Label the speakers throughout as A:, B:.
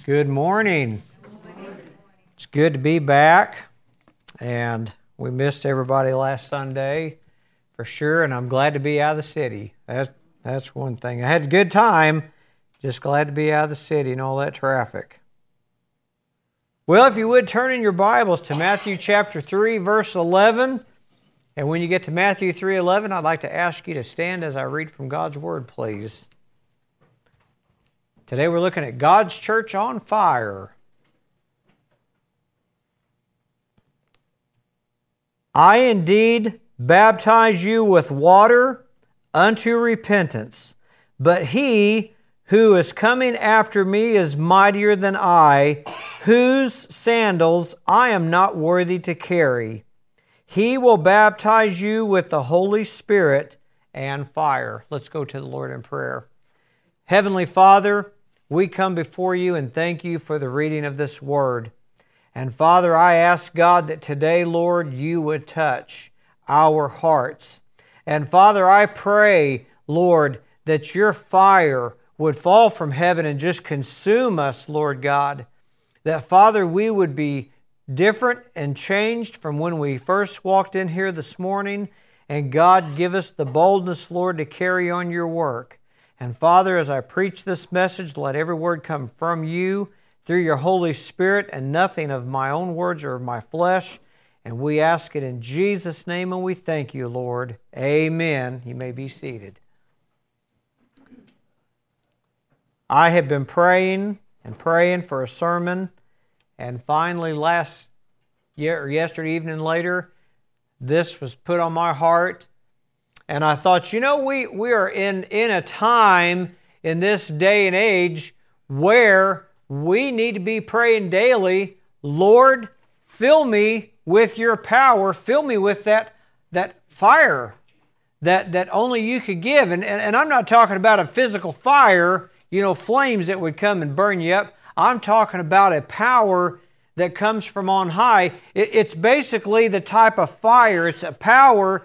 A: Good morning. It's good to be back, and we missed everybody last Sunday for sure, and I'm glad to be out of the city. That's one thing. I had a good time, just glad to be out of the city and all that traffic. Well, if you would turn in your Bibles to Matthew chapter 3, verse 11, and when you get to Matthew 3:11, I'd like to ask you to stand as I read from God's Word, please. Today we're looking at God's church on fire. I indeed baptize you with water unto repentance, but he who is coming after me is mightier than I, whose sandals I am not worthy to carry. He will baptize you with the Holy Spirit and fire. Let's go to the Lord in prayer. Heavenly Father, we come before you and thank you for the reading of this word. And Father, I ask God that today, Lord, you would touch our hearts. And Father, I pray, Lord, that your fire would fall from heaven and just consume us, Lord God. That, Father, we would be different and changed from when we first walked in here this morning. And God, give us the boldness, Lord, to carry on your work. And Father, as I preach this message, let every word come from you through your Holy Spirit and nothing of my own words or of my flesh. And we ask it in Jesus' name and we thank you, Lord. Amen. You may be seated. I have been praying for a sermon, and finally yesterday evening later, this was put on my heart. And I thought, we are in a time in this day and age where we need to be praying daily, Lord, fill me with your power, fill me with that fire that only you could give. And I'm not talking about a physical fire, flames that would come and burn you up. I'm talking about a power that comes from on high. It's basically the type of fire, it's a power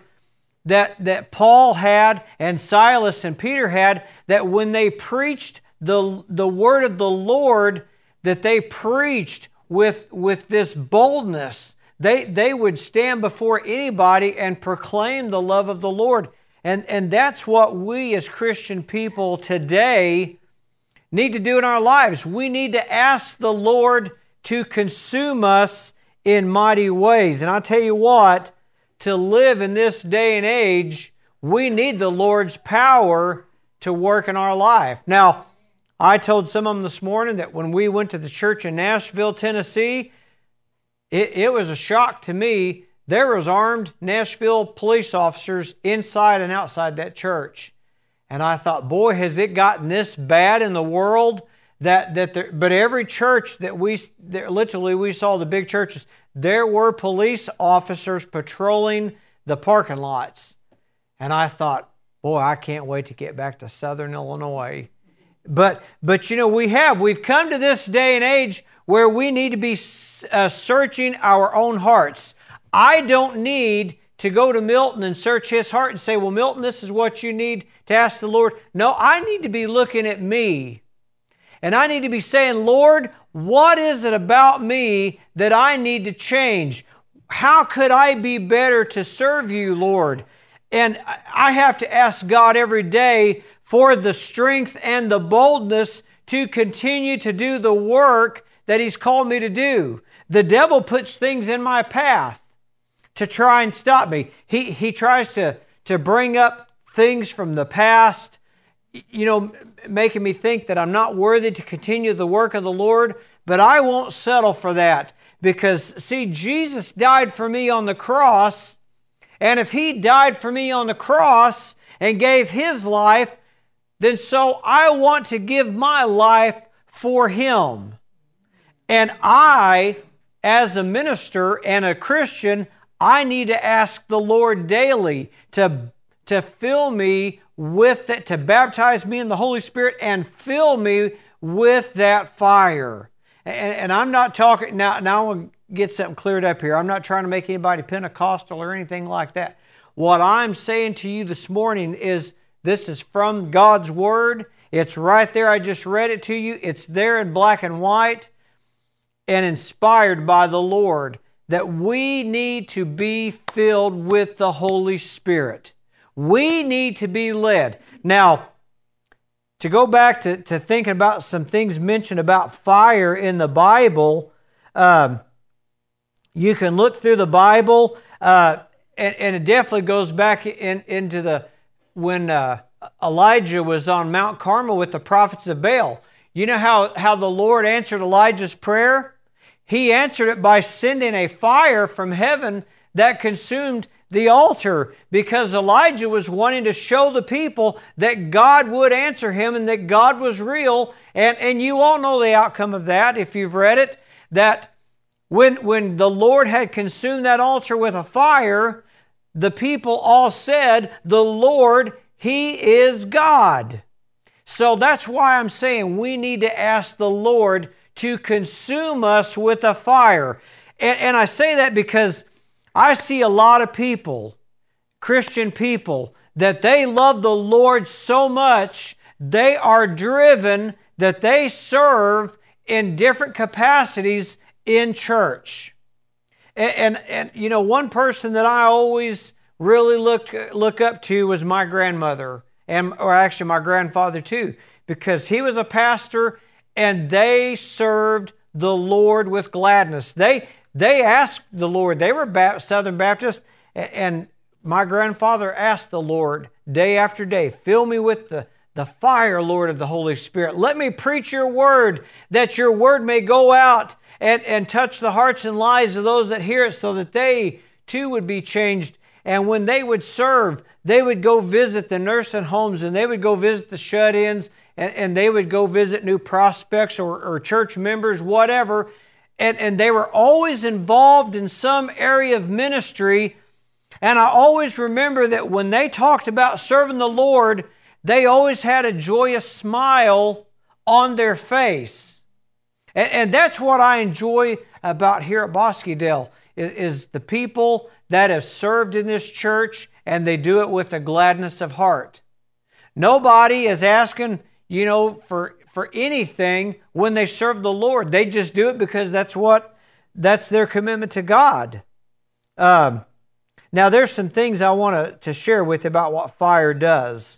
A: that Paul had and Silas and Peter had, that when they preached the word of the Lord, that they preached with this boldness. They would stand before anybody and proclaim the love of the Lord. And that's what we as Christian people today need to do in our lives. We need to ask the Lord to consume us in mighty ways. And I'll tell you what, to live in this day and age, we need the Lord's power to work in our life. Now, I told some of them this morning that when we went to the church in Nashville, Tennessee, it was a shock to me. There was armed Nashville police officers inside and outside that church. And I thought, boy, has it gotten this bad in the world but every church that we saw, the big churches, there were police officers patrolling the parking lots. And I thought, boy, I can't wait to get back to Southern Illinois. But we've come to this day and age where we need to be searching our own hearts. I don't need to go to Milton and search his heart and say, well, Milton, this is what you need to ask the Lord. No, I need to be looking at me. And I need to be saying, Lord, what is it about me that I need to change? How could I be better to serve you, Lord? And I have to ask God every day for the strength and the boldness to continue to do the work that He's called me to do. The devil puts things in my path to try and stop me. He tries to bring up things from the past, making me think that I'm not worthy to continue the work of the Lord, but I won't settle for that. Because, see, Jesus died for me on the cross, and if He died for me on the cross and gave His life, then so I want to give my life for Him. And I, as a minister and a Christian, I need to ask the Lord daily to fill me with it, to baptize me in the Holy Spirit and fill me with that fire. And I'm not talking, now I want to get something cleared up here. I'm not trying to make anybody Pentecostal or anything like that. What I'm saying to you this morning is this is from God's Word. It's right there. I just read it to you. It's there in black and white and inspired by the Lord that we need to be filled with the Holy Spirit. We need to be led. Now, to go back to thinking about some things mentioned about fire in the Bible, you can look through the Bible, and it definitely goes back into when Elijah was on Mount Carmel with the prophets of Baal. You know how the Lord answered Elijah's prayer? He answered it by sending a fire from heaven that consumed the altar, because Elijah was wanting to show the people that God would answer him and that God was real. And you all know the outcome of that if you've read it, that when the Lord had consumed that altar with a fire, the people all said, "The Lord, He is God." So that's why I'm saying we need to ask the Lord to consume us with a fire. And I say that because I see a lot of people, Christian people, that they love the Lord so much, they are driven that they serve in different capacities in church. And you know, one person that I always really look up to was my grandmother, or actually my grandfather too, because he was a pastor and they served the Lord with gladness. They asked the Lord. They were Southern Baptist, and my grandfather asked the Lord day after day, "Fill me with the fire, Lord, of the Holy Spirit. Let me preach your word, that your word may go out and touch the hearts and lives of those that hear it, so that they too would be changed." And when they would serve, they would go visit the nursing homes, and they would go visit the shut-ins, and they would go visit new prospects or church members, whatever. And they were always involved in some area of ministry. And I always remember that when they talked about serving the Lord, they always had a joyous smile on their face. And that's what I enjoy about here at Bosquedale, is the people that have served in this church, and they do it with a gladness of heart. Nobody is asking, for anything when they serve the Lord. They just do it because that's their commitment to God. Now, there's some things I want to share with you about what fire does.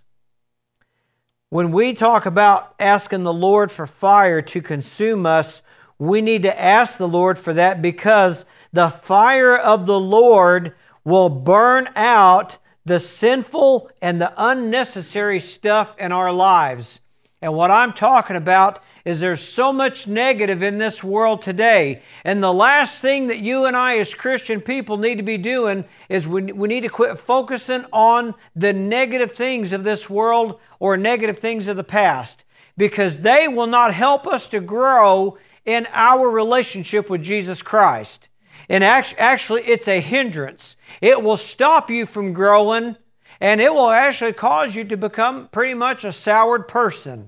A: When we talk about asking the Lord for fire to consume us, we need to ask the Lord for that, because the fire of the Lord will burn out the sinful and the unnecessary stuff in our lives. And what I'm talking about is there's so much negative in this world today. And the last thing that you and I as Christian people need to be doing is we need to quit focusing on the negative things of this world or negative things of the past, because they will not help us to grow in our relationship with Jesus Christ. And actually, it's a hindrance. It will stop you from growing, and it will actually cause you to become pretty much a soured person.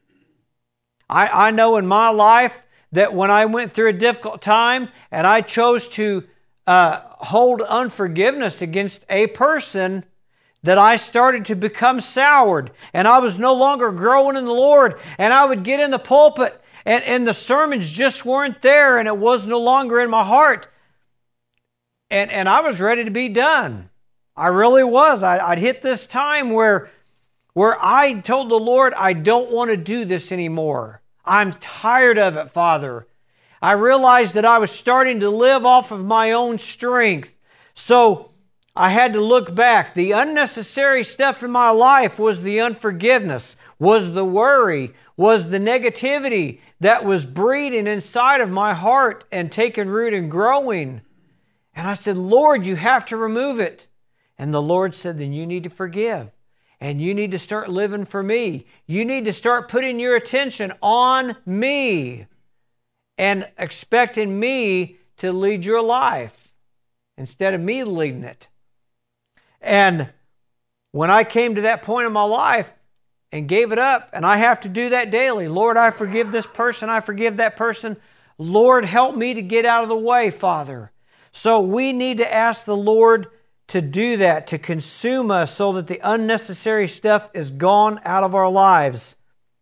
A: I know in my life that when I went through a difficult time and I chose to hold unforgiveness against a person, that I started to become soured, and I was no longer growing in the Lord. And I would get in the pulpit, and the sermons just weren't there, and it was no longer in my heart. And I was ready to be done. I really was. I'd hit this time where I told the Lord, I don't want to do this anymore. I'm tired of it, Father. I realized that I was starting to live off of my own strength. So I had to look back. The unnecessary stuff in my life was the unforgiveness, was the worry, was the negativity that was breeding inside of my heart and taking root and growing. And I said, Lord, you have to remove it. And the Lord said, then you need to forgive. And you need to start living for me. You need to start putting your attention on me and expecting me to lead your life instead of me leading it. And when I came to that point in my life and gave it up, and I have to do that daily. Lord, I forgive this person. I forgive that person. Lord, help me to get out of the way, Father. So we need to ask the Lord to do that, to consume us so that the unnecessary stuff is gone out of our lives.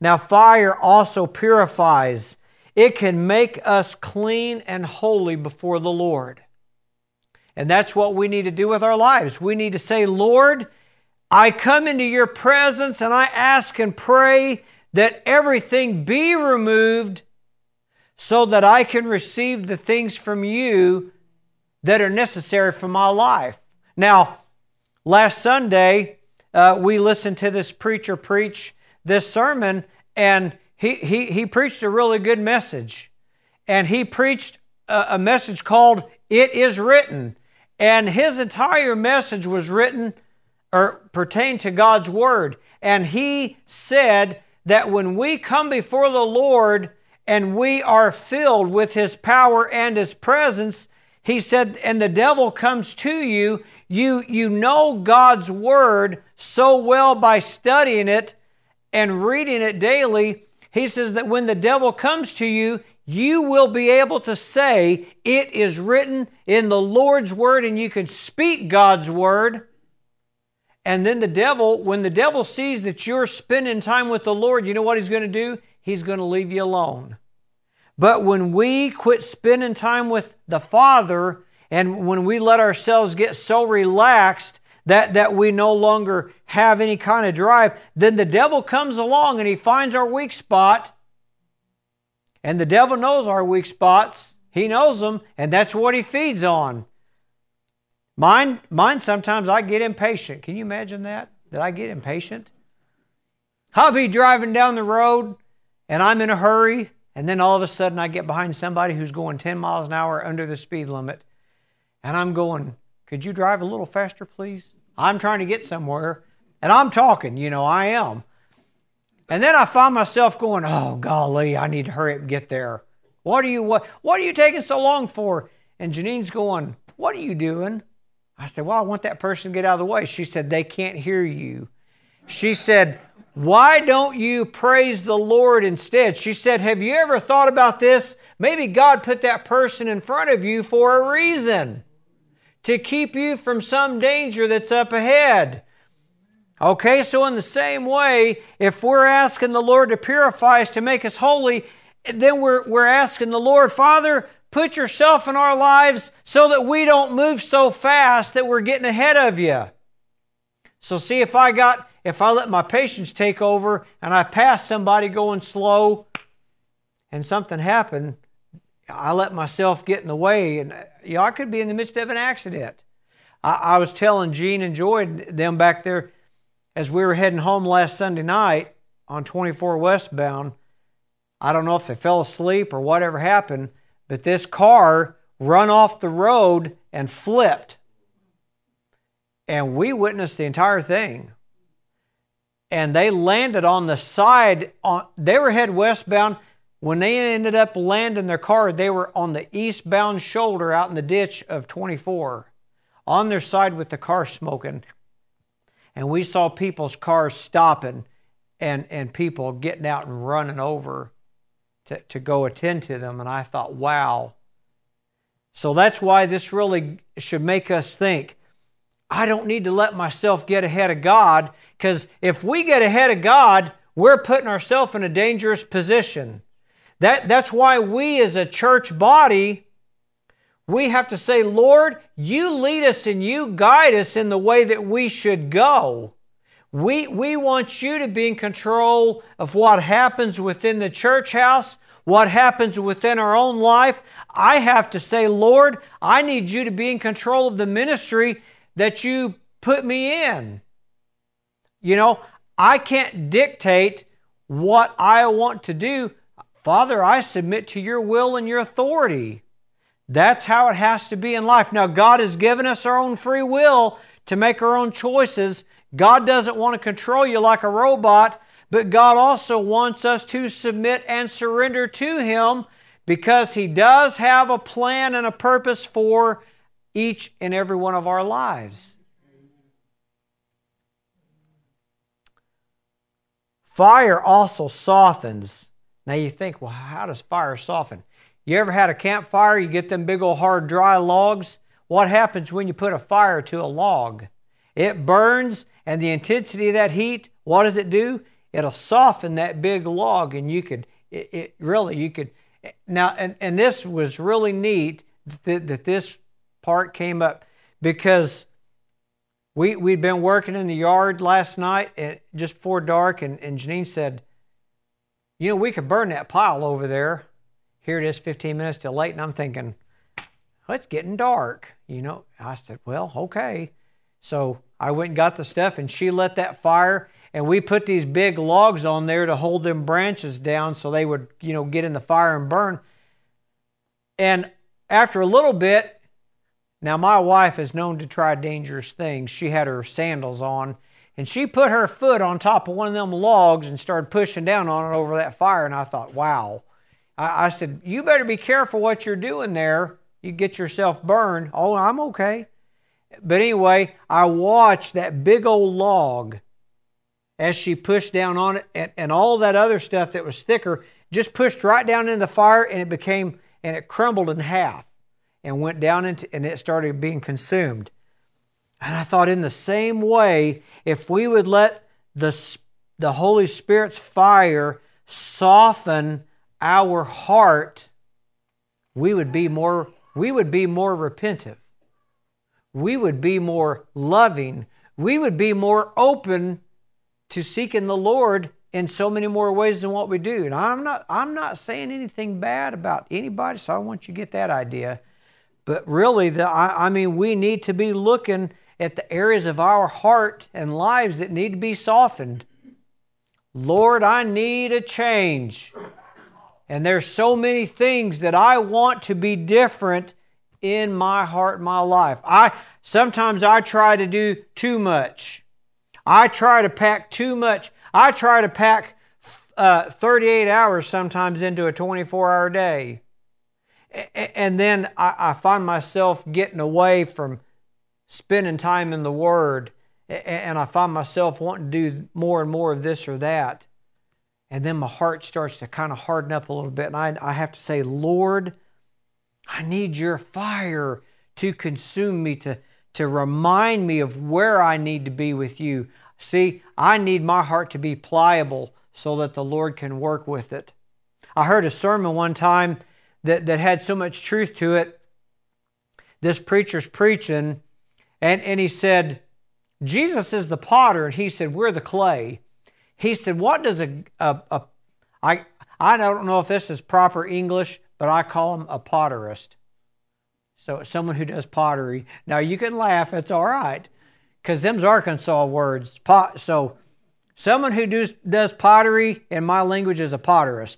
A: Now, fire also purifies. It can make us clean and holy before the Lord. And that's what we need to do with our lives. We need to say, Lord, I come into your presence and I ask and pray that everything be removed so that I can receive the things from you that are necessary for my life. Now, last Sunday, we listened to this preacher preach this sermon, and he preached a really good message. And he preached a message called It Is Written. And his entire message was written or pertained to God's Word. And he said that when we come before the Lord and we are filled with His power and His presence, he said, and the devil comes to you, you know God's Word so well by studying it and reading it daily. He says that when the devil comes to you, you will be able to say, it is written in the Lord's Word, and you can speak God's Word. And then the devil, when the devil sees that you're spending time with the Lord, you know what he's going to do? He's going to leave you alone. But when we quit spending time with the Father, and when we let ourselves get so relaxed that we no longer have any kind of drive, then the devil comes along and he finds our weak spot. And the devil knows our weak spots. He knows them, and that's what he feeds on. Mine sometimes I get impatient. Can you imagine that? That I get impatient? I'll be driving down the road, and I'm in a hurry, and then all of a sudden I get behind somebody who's going 10 miles an hour under the speed limit. And I'm going, could you drive a little faster, please? I'm trying to get somewhere, and I'm talking, I am. And then I find myself going, oh, golly, I need to hurry up and get there. What are you taking so long for? And Janine's going, what are you doing? I said, well, I want that person to get out of the way. She said, they can't hear you. She said, why don't you praise the Lord instead? She said, have you ever thought about this? Maybe God put that person in front of you for a reason, to keep you from some danger that's up ahead. Okay, so in the same way, if we're asking the Lord to purify us, to make us holy, then we're asking the Lord, Father, put yourself in our lives so that we don't move so fast that we're getting ahead of you. So see, if I let my patience take over and I pass somebody going slow and something happened, I let myself get in the way, and I could be in the midst of an accident. I was telling Gene and Joy, them back there, as we were heading home last Sunday night on 24 westbound, I don't know if they fell asleep or whatever happened, but this car run off the road and flipped. And we witnessed the entire thing. And they landed on the side. They were headed westbound. When they ended up landing their car, they were on the eastbound shoulder out in the ditch of 24, on their side with the car smoking. And we saw people's cars stopping and people getting out and running over to go attend to them. And I thought, wow. So that's why this really should make us think, I don't need to let myself get ahead of God, because if we get ahead of God, we're putting ourselves in a dangerous position. That's why we as a church body, we have to say, Lord, you lead us and you guide us in the way that we should go. We want you to be in control of what happens within the church house, what happens within our own life. I have to say, Lord, I need you to be in control of the ministry that you put me in. I can't dictate what I want to do. Father, I submit to your will and your authority. That's how it has to be in life. Now, God has given us our own free will to make our own choices. God doesn't want to control you like a robot, but God also wants us to submit and surrender to Him, because He does have a plan and a purpose for each and every one of our lives. Fire also softens. Now you think, well, how does fire soften? You ever had a campfire? You get them big old hard dry logs. What happens when you put a fire to a log? It burns, and the intensity of that heat, what does it do? it'll soften that big log, and you could, you could. Now, and this was really neat that this part came up, because we'd been working in the yard last night just before dark, and Janine said, we could burn that pile over there. Here it is, 15 minutes till late, and I'm thinking, well, it's getting dark. I said, well, okay. So I went and got the stuff, and she lit that fire, and we put these big logs on there to hold them branches down so they would, get in the fire and burn. And after a little bit, now my wife is known to try dangerous things. She had her sandals on, and she put her foot on top of one of them logs and started pushing down on it over that fire. And I thought, wow. I said, you better be careful what you're doing there. You get yourself burned. Oh, I'm okay. But anyway, I watched that big old log as she pushed down on it, and all that other stuff that was thicker just pushed right down in the fire, and it crumbled in half and went down and it started being consumed. And I thought, in the same way, if we would let the Holy Spirit's fire soften our heart, we would be more repentive. We would be more loving. We would be more open to seeking the Lord in so many more ways than what we do. And I'm not saying anything bad about anybody, so I don't want you to get that idea. But really, we need to be looking at the areas of our heart and lives that need to be softened. Lord, I need a change. And there's so many things that I want to be different in my heart and my life. Sometimes I try to do too much. I try to pack too much. I try to pack 38 hours sometimes into a 24-hour day. And then I find myself getting away from spending time in the Word. And I find myself wanting to do more and more of this or that. And then my heart starts to kind of harden up a little bit. And I have to say, Lord, I need your fire to consume me, to remind me of where I need to be with you. See, I need my heart to be pliable so that the Lord can work with it. I heard a sermon one time that had so much truth to it. This preacher's preaching, and he said, Jesus is the potter, and he said, we're the clay. He said, what does I don't know if this is proper English, but I call him a potterist. So someone who does pottery. Now you can laugh, it's all right, because them's Arkansas words. So someone who does pottery in my language is a potterist.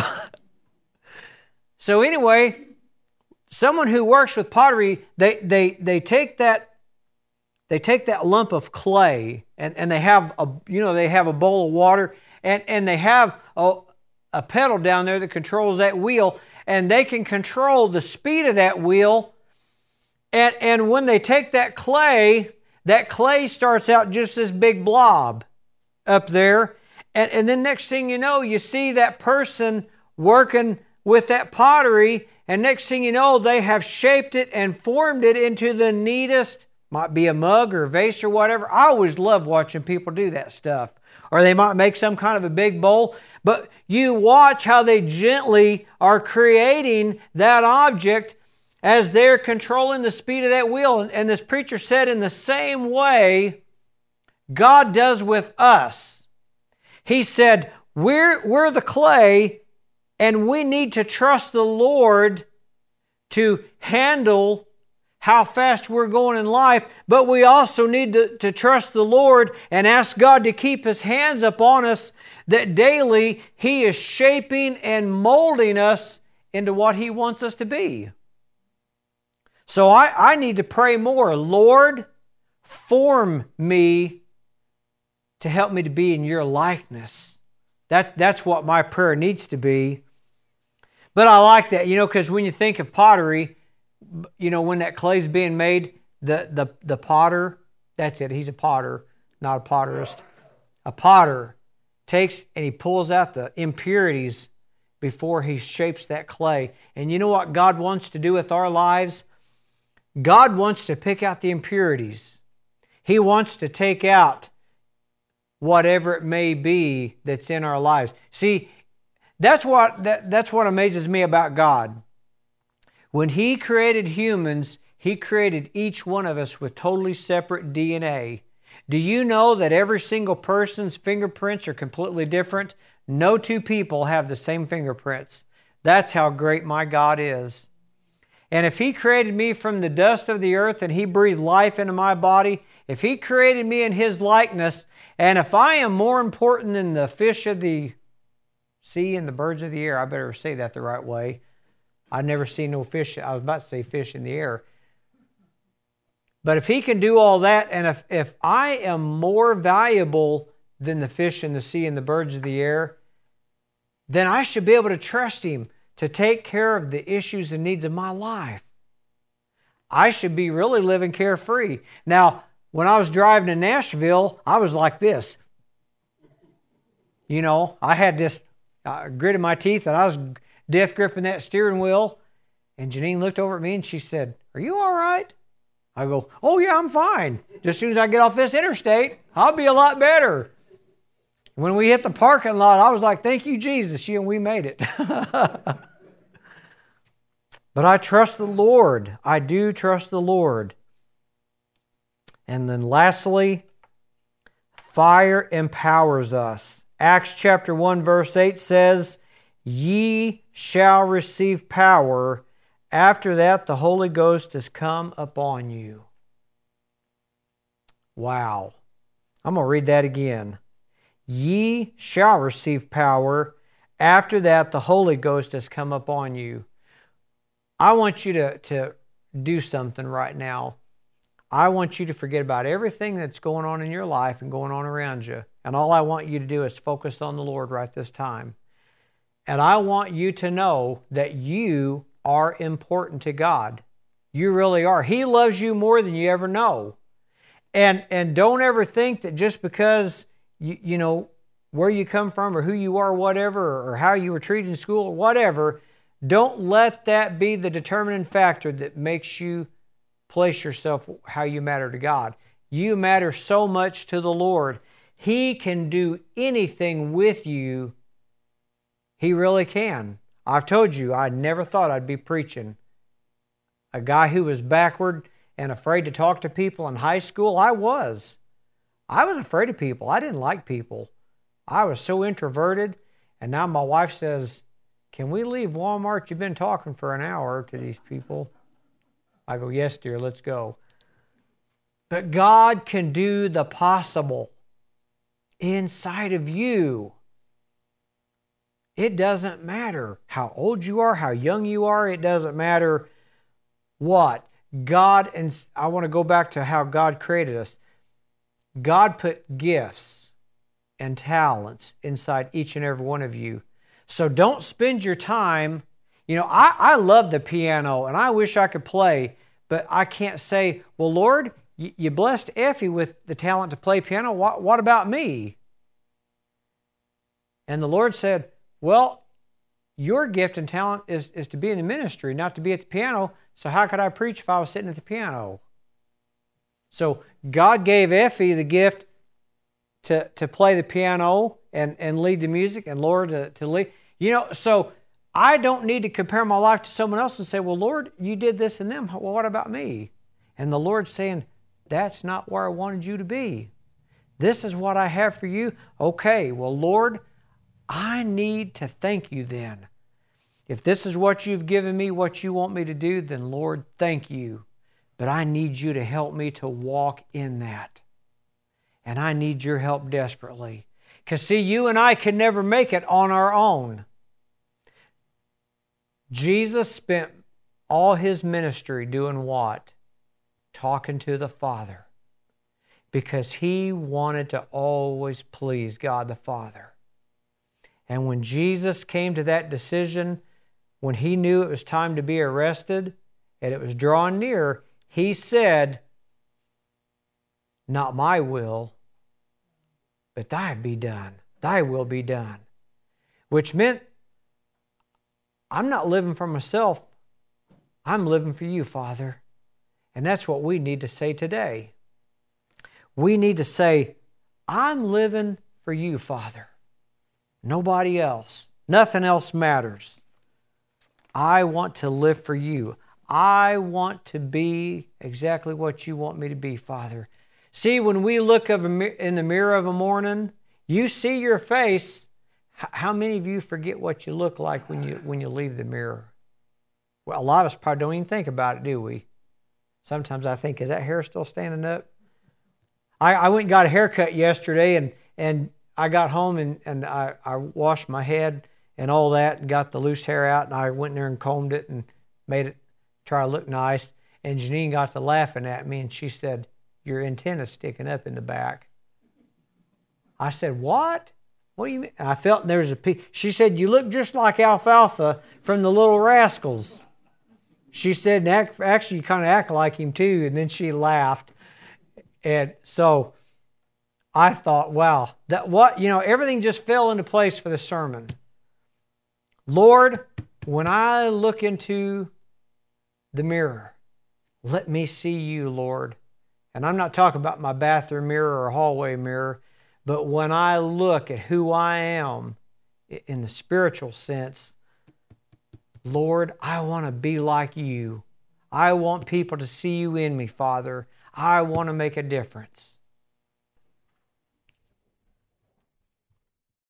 A: So anyway, someone who works with pottery, they take that lump of clay and they have a bowl of water and they have a pedal down there that controls that wheel, and they can control the speed of that wheel. And when they take that clay starts out just this big blob up there. And then next thing you know, you see that person working with that pottery, and next thing you know, they have shaped it and formed it into the neatest, might be a mug or a vase or whatever. I always love watching people do that stuff. Or they might make some kind of a big bowl. But you watch how they gently are creating that object as they're controlling the speed of that wheel. And this preacher said, in the same way, God does with us. He said, we're the clay, and we need to trust the Lord to handle how fast we're going in life, but we also need to trust the Lord and ask God to keep His hands upon us, that daily He is shaping and molding us into what He wants us to be. So I need to pray more. Lord, form me to help me to be in your likeness. That's what my prayer needs to be. But I like that, because when you think of pottery, when that clay's being made, the potter, that's it. He's a potter, not a potterist. A potter takes and he pulls out the impurities before he shapes that clay. And you know what God wants to do with our lives? God wants to pick out the impurities. He wants to take out whatever it may be that's in our lives. See, that's what amazes me about God. When He created humans, He created each one of us with totally separate DNA. Do you know that every single person's fingerprints are completely different? No two people have the same fingerprints. That's how great my God is. And if He created me from the dust of the earth and He breathed life into my body, if He created me in His likeness, and if I am more important than the fish of the sea and the birds of the air, I better say that the right way. I've never seen no fish. I was about to say fish in the air. But if He can do all that, and if I am more valuable than the fish in the sea and the birds of the air, then I should be able to trust Him to take care of the issues and needs of my life. I should be really living carefree. Now, when I was driving to Nashville, I was like this. You know, I had this grit in my teeth, and I was death gripping that steering wheel. And Janine looked over at me and she said, "Are you all right?" I go, "Oh yeah, I'm fine. Just as soon as I get off this interstate, I'll be a lot better." When we hit the parking lot, I was like, "Thank you, Jesus." We made it. But I trust the Lord. I do trust the Lord. And then lastly, fire empowers us. Acts chapter 1 verse 8 says, "Ye shall receive power. After that, the Holy Ghost has come upon you." Wow. I'm going to read that again. Ye shall receive power. After that, the Holy Ghost has come upon you. I want you to do something right now. I want you to forget about everything that's going on in your life and going on around you. And all I want you to do is focus on the Lord right this time. And I want you to know that you are important to God. You really are. He loves you more than you ever know. And don't ever think that just because you know where you come from or who you are, whatever, or how you were treated in school or whatever, don't let that be the determining factor that makes you place yourself how you matter to God. You matter so much to the Lord. He can do anything with you. He really can. I've told you, I never thought I'd be preaching. A guy who was backward and afraid to talk to people in high school, I was. I was afraid of people. I didn't like people. I was so introverted. And now my wife says, "Can we leave Walmart? You've been talking for an hour to these people." I go, "Yes, dear, let's go." But God can do the possible inside of you. It doesn't matter how old you are, how young you are. It doesn't matter what. God, and I want to go back to how God created us. God put gifts and talents inside each and every one of you. So don't spend your time. You know, I love the piano and I wish I could play, but I can't say, "Well, Lord, you blessed Effie with the talent to play piano. What about me?" And the Lord said, "Well, your gift and talent is to be in the ministry, not to be at the piano. So how could I preach if I was sitting at the piano?" So God gave Effie the gift to play the piano and lead the music, and Lord to lead. You know, so I don't need to compare my life to someone else and say, "Well, Lord, you did this and them. Well, what about me?" And the Lord's saying, "That's not where I wanted you to be. This is what I have for you." Okay, well, Lord, I need to thank you then. If this is what you've given me, what you want me to do, then Lord, thank you. But I need you to help me to walk in that. And I need your help desperately. Because see, you and I can never make it on our own. Jesus spent all His ministry doing what? Talking to the Father. Because He wanted to always please God the Father. And when Jesus came to that decision, when He knew it was time to be arrested and it was drawing near, He said, "Not my will, but thy be done. Thy will be done." Which meant I'm not living for myself. I'm living for you, Father. And that's what we need to say today. We need to say, I'm living for you, Father. Nobody else. Nothing else matters. I want to live for you. I want to be exactly what you want me to be, Father. See, when we look in the mirror of a morning, you see your face. How many of you forget what you look like when you leave the mirror? Well, a lot of us probably don't even think about it, do we? Sometimes I think, is that hair still standing up? I went and got a haircut yesterday, and I got home and I washed my head and all that and got the loose hair out, and I went in there and combed it and made it try to look nice. And Janine got to laughing at me, and she said, your antenna's sticking up in the back. I said, what? What do you mean? And I felt there was a piece. She said, you look just like Alfalfa from the Little Rascals. She said, actually, you kind of act like him too. And then she laughed. And so I thought, wow, everything just fell into place for the sermon. Lord, when I look into the mirror, let me see you, Lord. And I'm not talking about my bathroom mirror or hallway mirror, but when I look at who I am in the spiritual sense, Lord, I want to be like you. I want people to see you in me, Father. I want to make a difference.